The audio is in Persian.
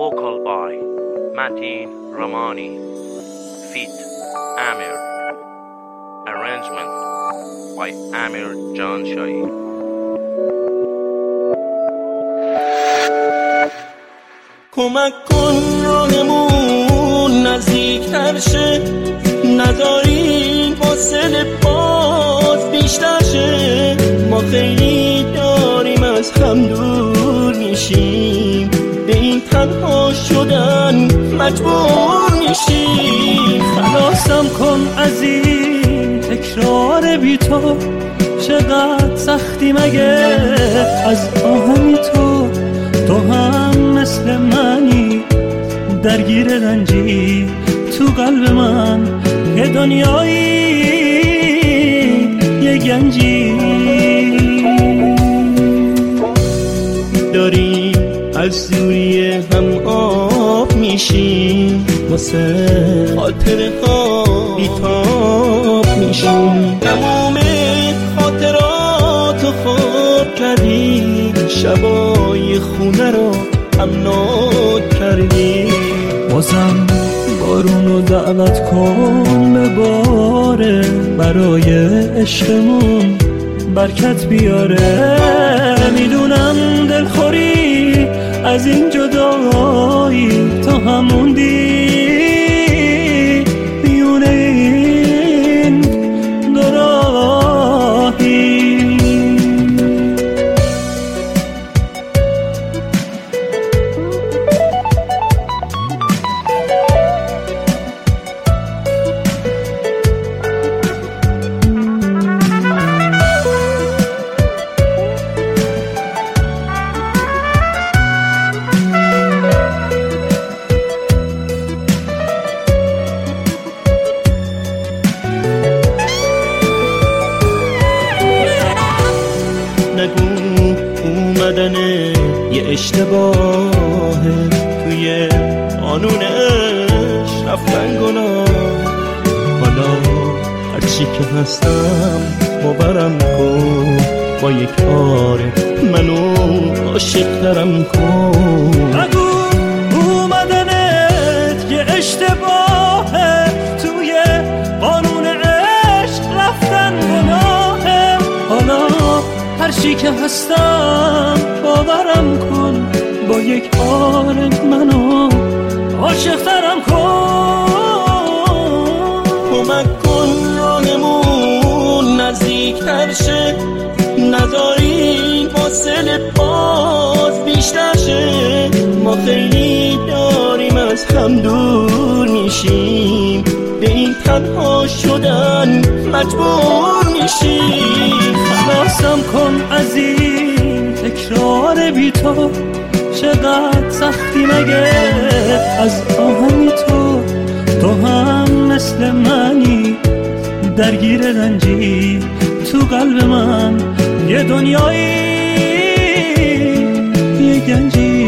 Vocal by Matin Ramani. Feat Amir. Arrangement by Amir Janshahi. کمک کن راهمون نزدیک‌تر شه، نداریم فاصله باز بیشتر شه. ما خیلی داریم از هم دور میشیم، به این تنها شدن مجبور میشیم. خلاصم کن از این تکرار بی تو، چقدر سختی مگه از آهمی تو هم مثل منی درگیر رنجی، تو قلب من یه دنیایی یه گنجی. داریم از دوری هم آب میشیم، واسه خاطره ها بیتاب میشیم. تموم خاطراتو خواب کردی، شبای خونه رو امنات کردی. بازم بارونو دعوت کن به باره، برای عشقمون برکت بیاره. میدونم دلخوری از این جدایی، تا هموندی میونه این دو راهی. اومدن یه اشتباهه، توی قانونش رفتن گناه. حالا هرچی که هستم باورم کن، با یک آره منو عاشق ترم کن. نگو اومدنت یه اشتباهه، توی قانون عشق رفتن گناهه. حالا هر چی که هستم باورم کن، با یک آره منو عاشق ترم کن. کمک کن راهمون نزدیک‌تر شه، نداریم فاصله باز بیشتر شه. ما خیلی داریم از هم دور میشیم، به این تنها شدن مجبور میشیم. خلاصم کن از این تکرار بی تو، چقدر سختی مگه از آهمی تو هم مثل منی درگیر رنجی، تو قلب من یه دنیایی یه گنجی.